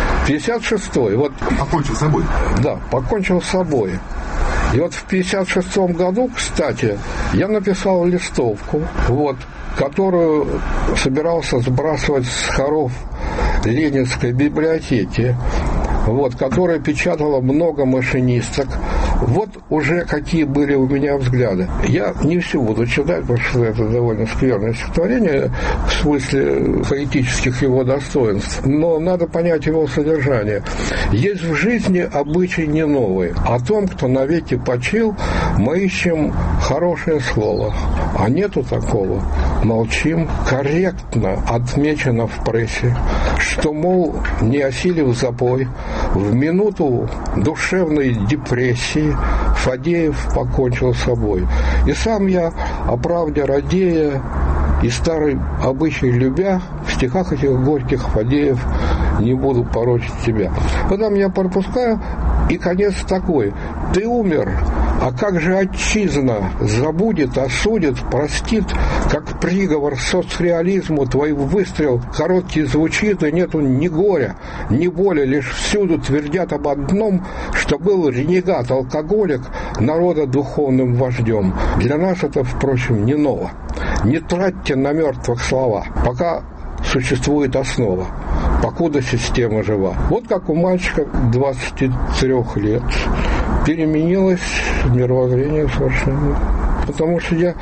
56-й. Вот, покончил с собой? Да, покончил с собой. И вот в 56-м году, кстати, я написал листовку, вот, которую собирался сбрасывать с хоров Ленинской библиотеки, вот, которая печатала много машинисток. Вот уже какие были у меня взгляды. Я не все буду читать, потому что это довольно скверное стихотворение в смысле поэтических его достоинств. Но надо понять его содержание. Есть в жизни обычай не новый. О том, кто навеки почил, мы ищем хорошее слово. А нету такого. Молчим. Корректно отмечено в прессе, что, мол, не осилив запой, в минуту душевной депрессии Фадеев покончил с собой. И сам я, о правде радея и старый обычай любя, в стихах этих горьких Фадеев не буду порочить тебя. Потом я пропускаю, и конец такой. Ты умер, а как же отчизна забудет, осудит, простит, как приговор соцреализму твой выстрел короткий звучит, и нету ни горя, ни боли, лишь всюду твердят об одном, что был ренегат, алкоголик, народа духовным вождем. Для нас это, впрочем, не ново. Не тратьте на мертвых слова, пока существует основа, покуда система жива. Вот как у мальчика 23 лет переменилось мировоззрение совершенно. Потому что я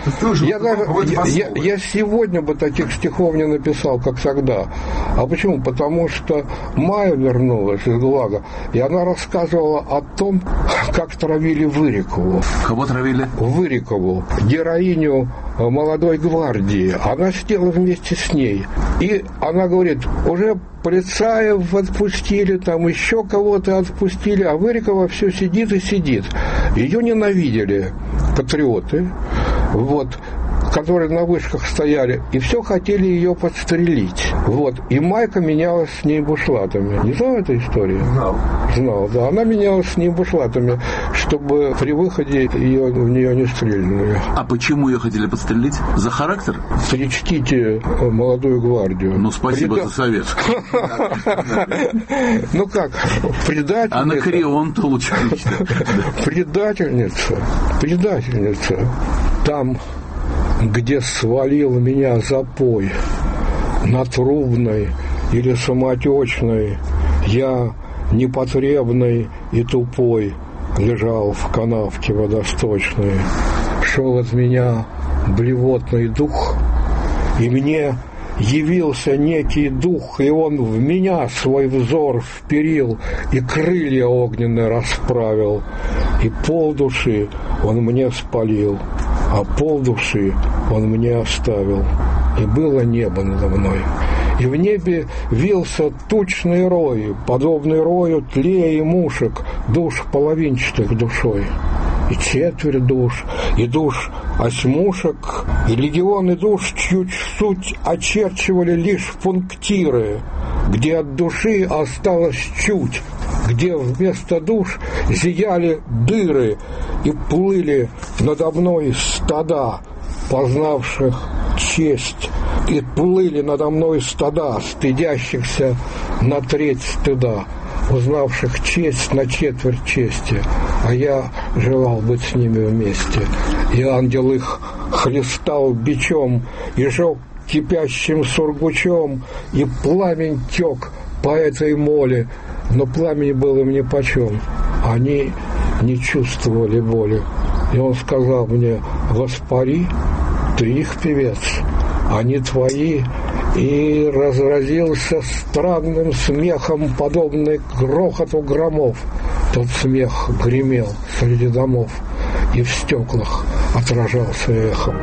сегодня бы таких стихов не написал, как тогда. А почему? Потому что Майя вернулась из ГУЛАГа, и она рассказывала о том, как травили Вырикову. Кого травили? Вырикову, героиню «Молодой гвардии». Она сидела вместе с ней. И она говорит, уже полицаев отпустили, там еще кого-то отпустили, а Вырикова все сидит и сидит. Ее ненавидели. патриоты, вот, которые на вышках стояли, и все хотели ее подстрелить. Вот. И Майка менялась с ней бушлатами. Не знал этой истории? Знал, да. Она менялась с ней бушлатами, чтобы при выходе в нее не стрельнули. А почему ее хотели подстрелить? За характер? Причтите молодую гвардию. Ну, спасибо за совет. Ну как, предательница. Анакреон-то лучше лично. Предательница. Там, где свалил меня запой на Трубной или Самотечной, я непотребный и тупой лежал в канавке водосточной. Шел от меня блевотный дух, и мне явился некий дух, и он в меня свой взор вперил, и крылья огненные расправил, и полдуши он мне спалил, а полдуши он мне оставил. И было небо надо мной. И в небе вился тучный рой, подобный рою тлея и мушек, душ половинчатых душой. И четверть душ, и душ осьмушек, и легионы душ, чью суть очерчивали лишь пунктиры, где от души осталось чуть, где вместо душ зияли дыры, и плыли надо мной стада, познавших честь, и плыли надо мной стада, стыдящихся на треть стыда, узнавших честь на четверть чести, а я желал быть с ними вместе. И ангел их хлестал бичом, и жег кипящим сургучом, и пламень тек по этой моле, но пламень было им нипочем. Они не чувствовали боли. И он сказал мне: воспари, ты их певец, они твои. И разразился странным смехом, подобный грохоту громов. Тот смех гремел среди домов, и в стеклах отражался эхом.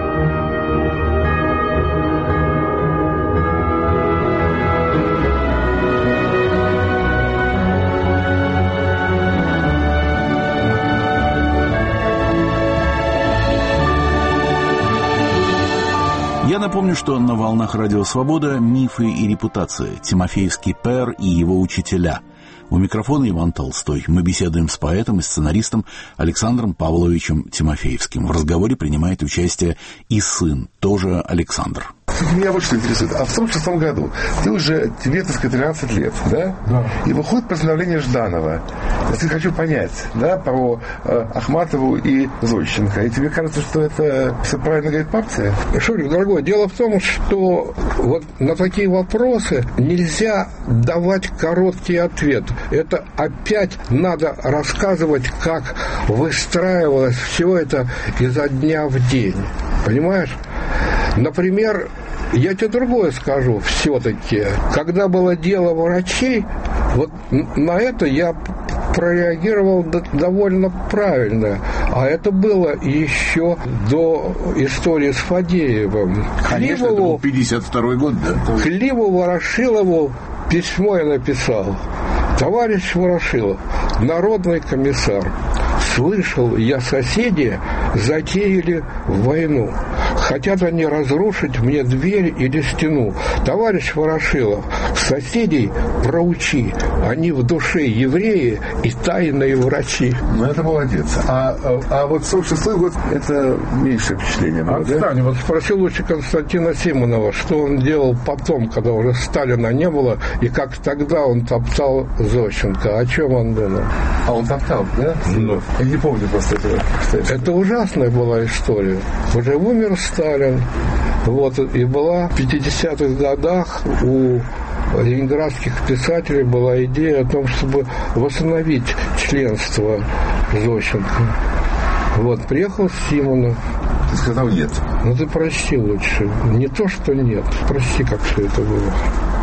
Я напомню, что на волнах Радио Свобода «Мифы и репутация», Тимофеевский Пэр и его учителя. У микрофона Иван Толстой. Мы беседуем с поэтом и сценаристом Александром Павловичем Тимофеевским. В разговоре принимает участие и сын, тоже Александр. Меня вот что интересует. А в 1946 году тебе, так сказать, 13 лет, да? Да. И выходит постановление Жданова. Я хочу понять, да, про Ахматову и Зощенко. И тебе кажется, что это все правильно говорит партия? Шурик, дорогой, дело в том, что вот на такие вопросы нельзя давать короткий ответ. Это опять надо рассказывать, как выстраивалось все это изо дня в день. Понимаешь? Например, я тебе другое скажу все-таки. Когда было дело врачей, вот на это я прореагировал довольно правильно. А это было еще до истории с Фадеевым. Конечно, это был 52-й год, да? Климу Ворошилову письмо я написал. Товарищ Ворошилов, народный комиссар, слышал я, соседи затеяли войну. Хотят они разрушить мне дверь или стену. Товарищ Ворошилов, соседей проучи. Они в душе евреи и тайные врачи. Ну, это молодец. А вот 46-й год – это меньшее впечатление. Отстань. Да? Вот спроси лучше Константина Симонова, что он делал потом, когда уже Сталина не было, и как тогда он топтал Зощенко. О чем он думал? А он топтал, да? Ну. Я не помню просто этого. Это ужасная была история. Уже умер Сталин. Вот, и была в 50-х годах у ленинградских писателей была идея о том, чтобы восстановить членство Зощенко. Вот, приехал Симонов. Ты сказал нет. Ну, ты прости лучше. Не то, что нет. Прости, как все это было.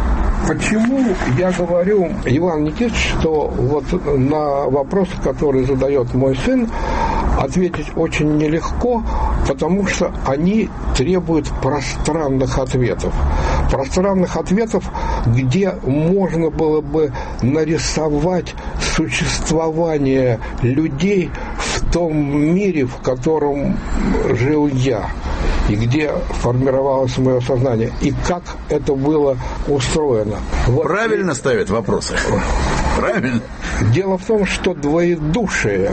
Почему я говорю, Иван Никитич, что вот на вопросы, которые задает мой сын, ответить очень нелегко, потому что они требуют пространных ответов. Пространных ответов, где можно было бы нарисовать существование людей в в том мире, в котором жил я, и где формировалось мое сознание, и как это было устроено. Вот. Правильно ставят вопросы. Правильно. Дело в том, что двоедушие,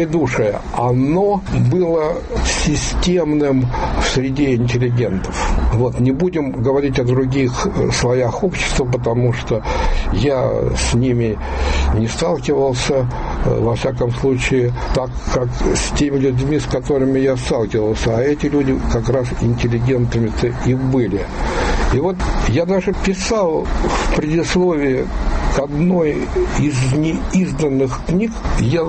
оно было системным в среде интеллигентов. Вот, не будем говорить о других слоях общества, потому что я с ними не сталкивался, во всяком случае, так как с теми людьми, с которыми я сталкивался, а эти люди как раз интеллигентами-то и были. И вот я даже писал в предисловии к одной из неизданных книг, я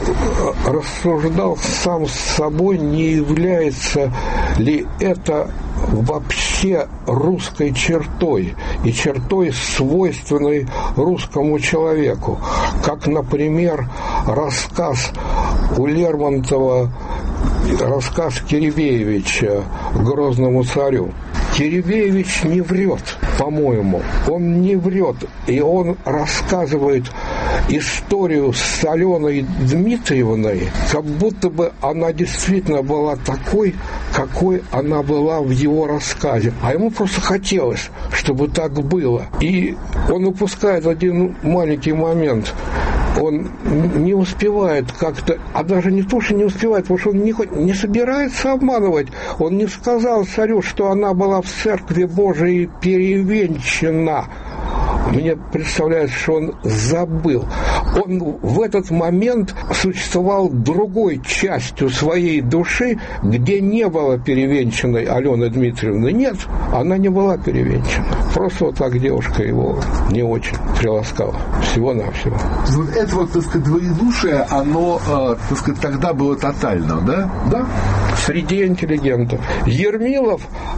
рассуждал сам с собой, не является ли это вообще русской чертой и чертой, свойственной русскому человеку. Как, например, рассказ у Лермонтова, рассказ Киребеевича «Грозному царю». Киребеевич не врет, по-моему. Он не врет. И он рассказывает историю с Аленой Дмитриевной, как будто бы она действительно была такой, какой она была в его рассказе. А ему просто хотелось, чтобы так было. И он упускает один маленький момент. Он не успевает как-то, а даже не то, что не успевает, потому что он не собирается обманывать. Он не сказал царю, что она была в церкви Божией перевенчана. Мне представляется, что он забыл. Он в этот момент существовал другой частью своей души, где не было перевенчанной Алены Дмитриевны. Нет, она не была перевенчана. Просто вот так девушка его не очень приласкала. Всего-навсего. Вот это вот, так сказать, двоедушие, оно, так сказать, тогда было тотально, да? Да. Среди интеллигентов. Ермилов,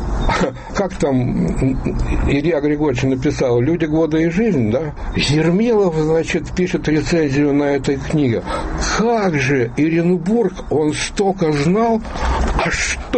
как там Илья Григорьевич написал, «Люди, годы и жизнь», да? Ермилов, значит, пишет рецензию на этой книге. Как же Оренбург, он столько знал, а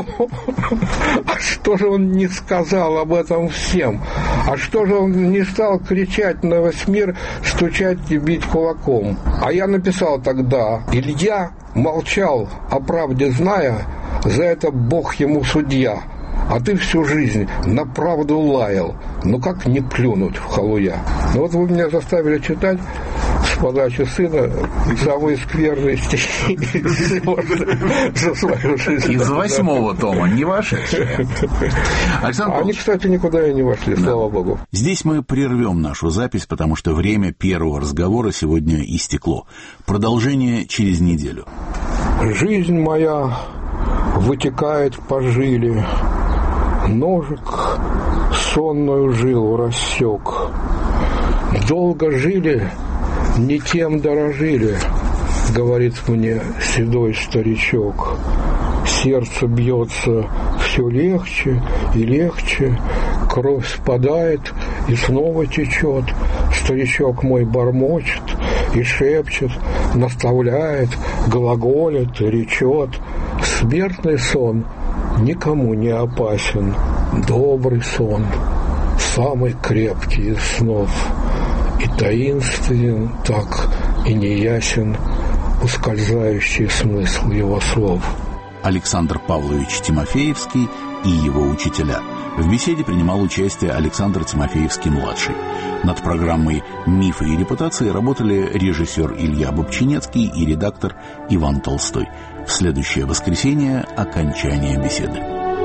что же он не сказал об этом всем? А что же он не стал кричать на весь мир, стучать и бить кулаком? А я написал тогда, Илья молчал, о правде зная, за это Бог ему судья. А ты всю жизнь на правду лаял. Ну как не плюнуть в халуя? Ну вот вы меня заставили читать с подачи сына самые скверные стихи за свою жизнь. Из 8-го тома, не вошедшие. Они, кстати, никуда и не вошли, слава богу. Здесь мы прервем нашу запись, потому что время первого разговора сегодня истекло. Продолжение через неделю. Жизнь моя вытекает по жиле, ножик сонную жилу рассек. Долго жили, не тем дорожили, говорит мне седой старичок. Сердце бьется все легче и легче, кровь спадает и снова течет. Старичок мой бормочет и шепчет, наставляет, глаголит, речет. Смертный сон никому не опасен, добрый сон, самый крепкий из снов, и таинственен так и неясен ускользающий смысл его слов. Александр Павлович Тимофеевский и его учителя. В беседе принимал участие Александр Тимофеевский-младший. Над программой «Мифы и репутации» работали режиссер Илья Бобчинецкий и редактор Иван Толстой. В следующее воскресенье – окончание беседы.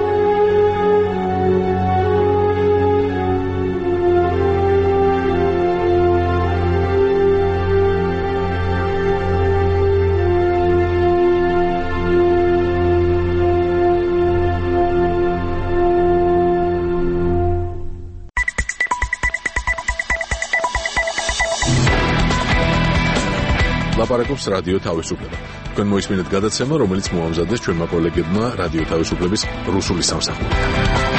ლაპარაკობს რადიო თავისუფლება. თქვენ მოისმინეთ გადაცემა, რომელიც მოამზადეს ჩვენმა კოლეგებმა რადიო თავისუფლების რუსული სამსახურიდან.